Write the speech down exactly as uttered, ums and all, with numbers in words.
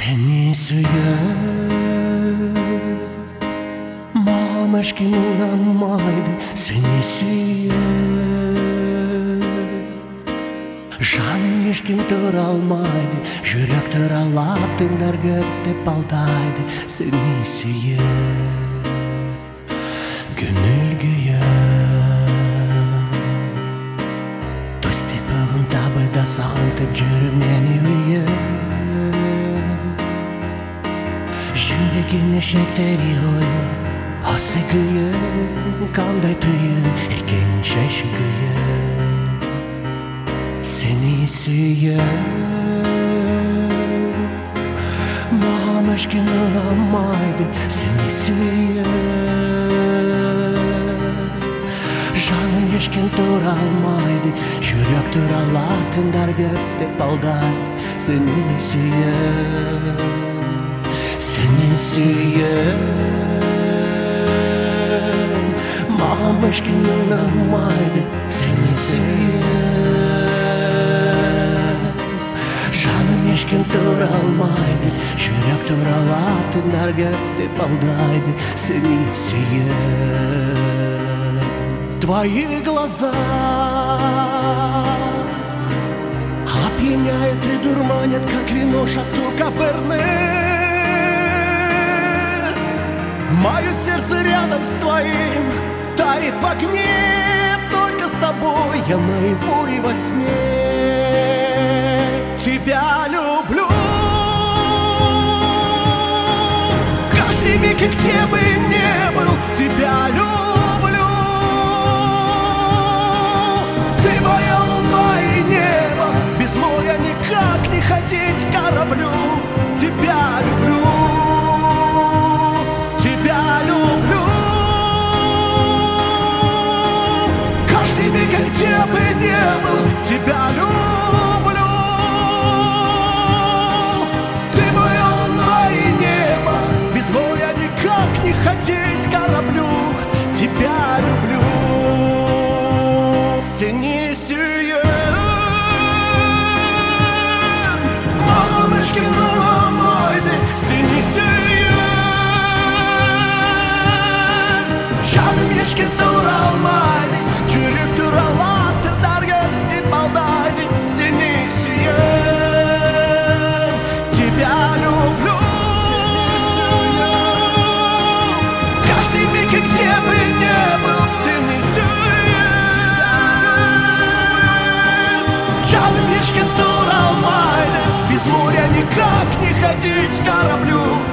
Seni süyen Mağam eşkim ulanmaydı. Seni süyen Жаным ешкім тұр алмайды. Жүрек тұралатындар көптеп алдайды. Сені сүйем, көңіл күйем. Досты бүгін табыда сағынтып жүріп мені үйем. Жүрегіне шектері қойма, асы күйем. Қандай түйін екенін шеші күйем. Seni süyen Mağam eşkin ulanmaydı. Seni süyen Жаным ешкім тұр алмайды. Жүрек тұралатындар көптеп алдайды. Seni süyen, seni süyen Mağam eşkin ulanmaydı. Seni süyen Жаным ешкім тұр алмайды. Жүрек тұралатындар көптеп алдайды. Сені сүйем. Твои глаза опьяняют и дурманят, как вино шато Каберне. Мое сердце рядом с твоим тает в огне. Только с тобой я наяву и во сне тебя люблю. Каждый миг, и где бы ни был, тебя люблю. Ты моя луна и небо, без моря никак не ходить кораблю. Тебя люблю, тебя люблю. Каждый миг, и где бы ни был, тебя люблю. Не хотеть кораблю, тебя люблю. Seni süyen Mağam eşkin ulanmaydı. Seni süyen Жаным ешкім тұр алмайды. Жүрек тұралатындар көптеп алдайды. Seni süyen, тебя люблю. Где бы ни был, сыны süyen Жаным ешкім тұр алмайды. Без моря никак не ходить кораблю.